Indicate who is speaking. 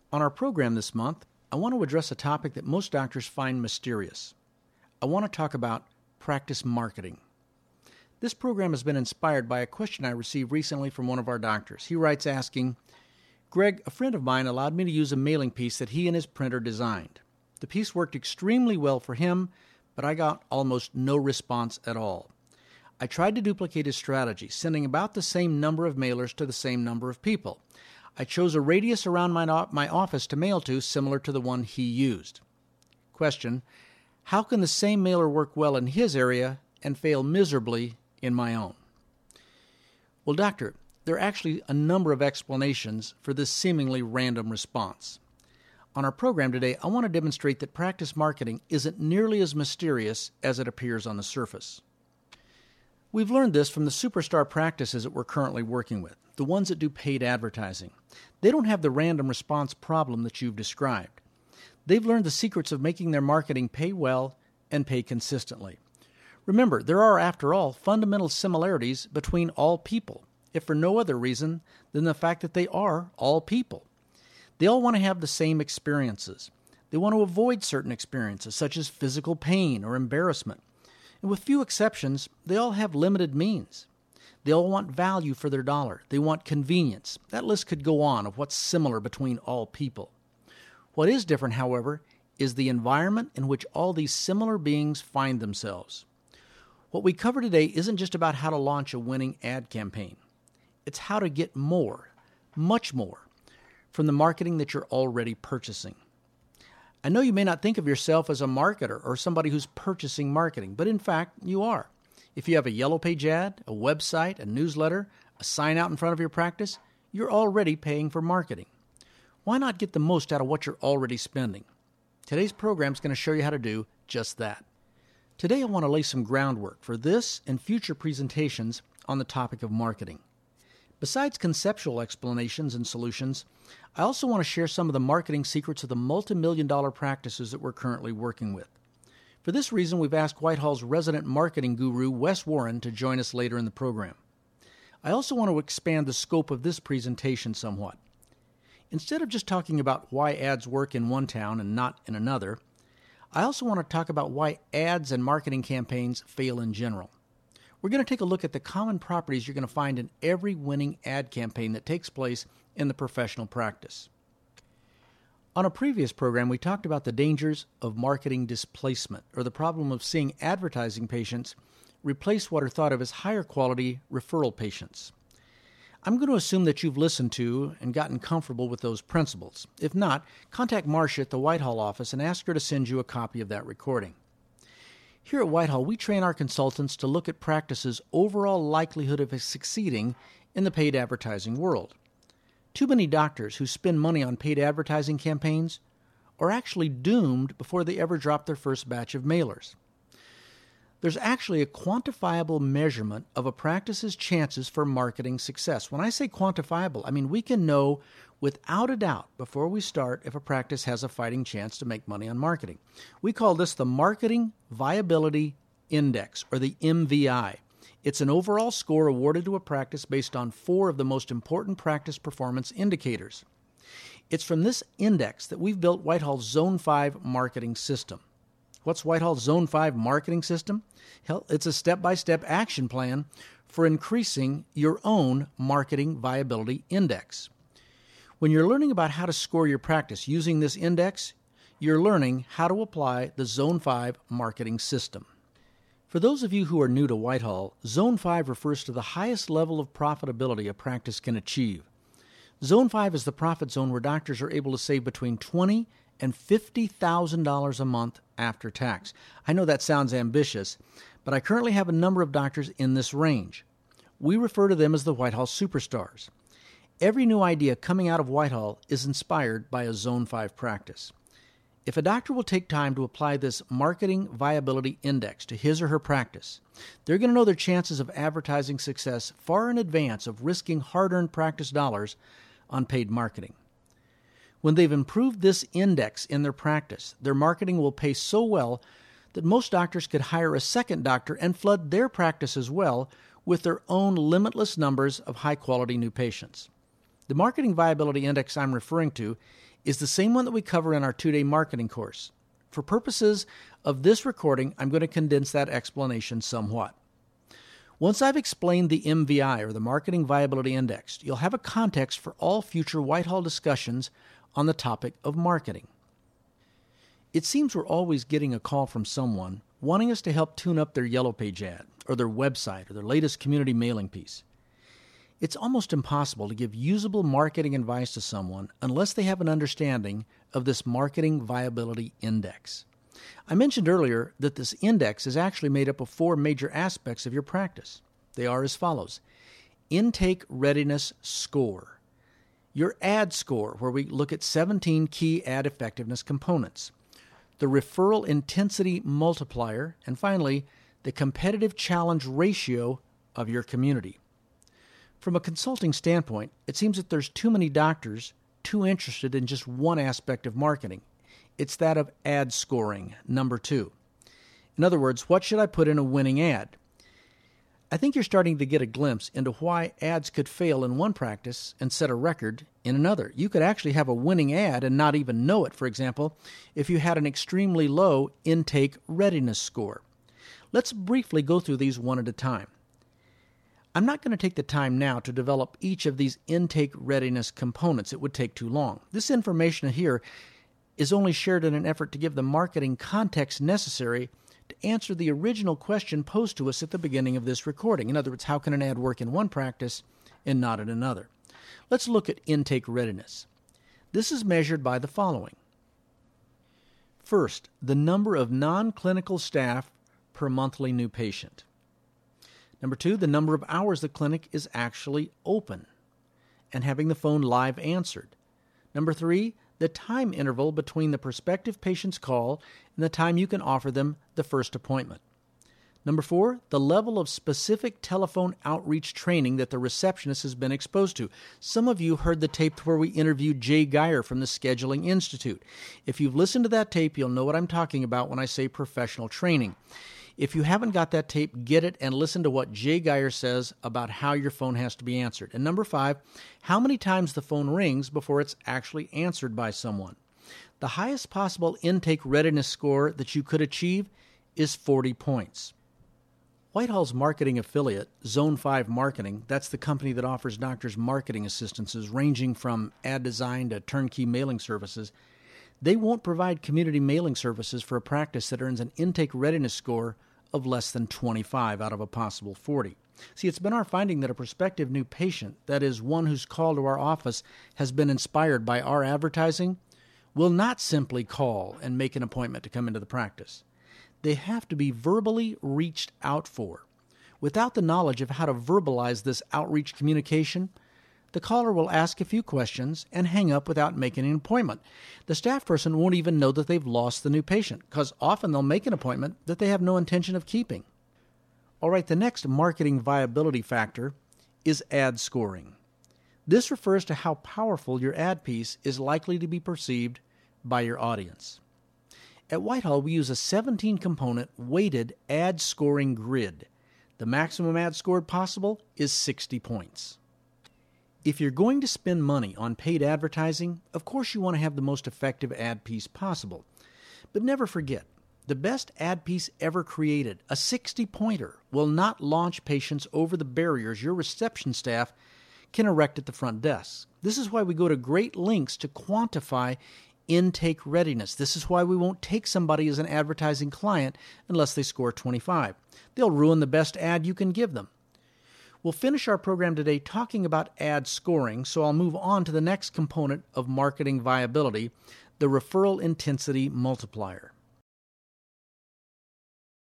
Speaker 1: On our program this month, I want to address a topic that most doctors find mysterious. I want to talk about practice marketing. This program has been inspired by a question I received recently from one of our doctors. He writes asking, "Greg, a friend of mine allowed me to use a mailing piece that he and his printer designed. The piece worked extremely well for him, but I got almost no response at all. I tried to duplicate his strategy, sending about the same number of mailers to the same number of people. I chose a radius around my office to mail to similar to the one he used." Question: how can the same mailer work well in his area and fail miserably in my own? Well, doctor, there are actually a number of explanations for this seemingly random response. On our program today, I want to demonstrate that practice marketing isn't nearly as mysterious as it appears on the surface. We've learned this from the superstar practices that we're currently working with, the ones that do paid advertising. They don't have the random response problem that you've described. They've learned the secrets of making their marketing pay well and pay consistently. Remember, there are, after all, fundamental similarities between all people, if for no other reason than the fact that they are all people. They all want to have the same experiences. They want to avoid certain experiences, such as physical pain or embarrassment. And with few exceptions, they all have limited means. They all want value for their dollar. They want convenience. That list could go on of what's similar between all people. What is different, however, is the environment in which all these similar beings find themselves. What we cover today isn't just about how to launch a winning ad campaign. It's how to get more, much more, from the marketing that you're already purchasing. I know you may not think of yourself as a marketer or somebody who's purchasing marketing, but in fact, you are. If you have a Yellow Page ad, a website, a newsletter, a sign out in front of your practice, you're already paying for marketing. Why not get the most out of what you're already spending? Today's program is going to show you how to do just that. Today I want to lay some groundwork for this and future presentations on the topic of marketing. Besides conceptual explanations and solutions, I also want to share some of the marketing secrets of the multi-million-dollar practices that we're currently working with. For this reason, we've asked Whitehall's resident marketing guru, Wes Warren, to join us later in the program. I also want to expand the scope of this presentation somewhat. Instead of just talking about why ads work in one town and not in another, I also want to talk about why ads and marketing campaigns fail in general. We're going to take a look at the common properties you're going to find in every winning ad campaign that takes place in the professional practice. On a previous program, we talked about the dangers of marketing displacement, or the problem of seeing advertising patients replace what are thought of as higher quality referral patients. I'm going to assume that you've listened to and gotten comfortable with those principles. If not, contact Marcia at the Whitehall office and ask her to send you a copy of that recording. Here at Whitehall, we train our consultants to look at practices' overall likelihood of succeeding in the paid advertising world. Too many doctors who spend money on paid advertising campaigns are actually doomed before they ever drop their first batch of mailers. There's actually a quantifiable measurement of a practice's chances for marketing success. When I say quantifiable, I mean we can know without a doubt before we start if a practice has a fighting chance to make money on marketing. We call this the Marketing Viability Index, or the MVI. It's an overall score awarded to a practice based on 4 of the most important practice performance indicators. It's from this index that we've built Whitehall's Zone 5 marketing system. What's Whitehall's Zone 5 marketing system? Hell, it's a step-by-step action plan for increasing your own marketing viability index. When you're learning about how to score your practice using this index, you're learning how to apply the Zone 5 marketing system. For those of you who are new to Whitehall, Zone 5 refers to the highest level of profitability a practice can achieve. Zone 5 is the profit zone where doctors are able to save between $20,000 and $50,000 a month after tax. I know that sounds ambitious, but I currently have a number of doctors in this range. We refer to them as the Whitehall Superstars. Every new idea coming out of Whitehall is inspired by a Zone 5 practice. If a doctor will take time to apply this Marketing Viability Index to his or her practice, they're going to know their chances of advertising success far in advance of risking hard-earned practice dollars on paid marketing. When they've improved this index in their practice, their marketing will pay so well that most doctors could hire a second doctor and flood their practice as well with their own limitless numbers of high-quality new patients. The Marketing Viability Index I'm referring to is the same one that we cover in our 2-day marketing course. For purposes of this recording, I'm going to condense that explanation somewhat. Once I've explained the MVI, or the Marketing Viability Index, you'll have a context for all future Whitehall discussions on the topic of marketing. It seems we're always getting a call from someone wanting us to help tune up their Yellow Page ad, or their website, or their latest community mailing piece. It's almost impossible to give usable marketing advice to someone unless they have an understanding of this Marketing Viability Index. I mentioned earlier that this index is actually made up of 4 major aspects of your practice. They are as follows: Intake Readiness Score, your ad score, where we look at 17 key ad effectiveness components, the Referral Intensity Multiplier, and finally, the Competitive Challenge Ratio of your community. From a consulting standpoint, it seems that there's too many doctors too interested in just one aspect of marketing. It's that of ad scoring, number 2. In other words, what should I put in a winning ad? I think you're starting to get a glimpse into why ads could fail in one practice and set a record in another. You could actually have a winning ad and not even know it, for example, if you had an extremely low intake readiness score. Let's briefly go through these one at a time. I'm not going to take the time now to develop each of these intake readiness components. It would take too long. This information here is only shared in an effort to give the marketing context necessary to answer the original question posed to us at the beginning of this recording. In other words, how can an ad work in one practice and not in another? Let's look at intake readiness. This is measured by the following. First, the number of non-clinical staff per monthly new patient. Number 2, the number of hours the clinic is actually open and having the phone live answered. Number 3, the time interval between the prospective patient's call and the time you can offer them the first appointment. Number 4, the level of specific telephone outreach training that the receptionist has been exposed to. Some of you heard the tape where we interviewed Jay Geyer from the Scheduling Institute. If you've listened to that tape, you'll know what I'm talking about when I say professional training. If you haven't got that tape, get it and listen to what Jay Geyer says about how your phone has to be answered. And number 5, how many times the phone rings before it's actually answered by someone. The highest possible intake readiness score that you could achieve is 40 points. Whitehall's marketing affiliate, Zone 5 Marketing, that's the company that offers doctors marketing assistances ranging from ad design to turnkey mailing services. They won't provide community mailing services for a practice that earns an intake readiness score of less than 25 out of a possible 40. See, it's been our finding that a prospective new patient, that is, one whose call to our office has been inspired by our advertising, will not simply call and make an appointment to come into the practice. They have to be verbally reached out for. Without the knowledge of how to verbalize this outreach communication, the caller will ask a few questions and hang up without making an appointment. The staff person won't even know that they've lost the new patient, because often they'll make an appointment that they have no intention of keeping. All right, the next marketing viability factor is ad scoring. This refers to how powerful your ad piece is likely to be perceived by your audience. At Whitehall, we use a 17-component weighted ad scoring grid. The maximum ad scored possible is 60 points. If you're going to spend money on paid advertising, of course you want to have the most effective ad piece possible. But never forget, the best ad piece ever created, a 60-pointer, will not launch patients over the barriers your reception staff can erect at the front desk. This is why we go to great lengths to quantify intake readiness. This is why we won't take somebody as an advertising client unless they score 25. They'll ruin the best ad you can give them. We'll finish our program today talking about ad scoring, so I'll move on to the next component of marketing viability, the Referral Intensity Multiplier.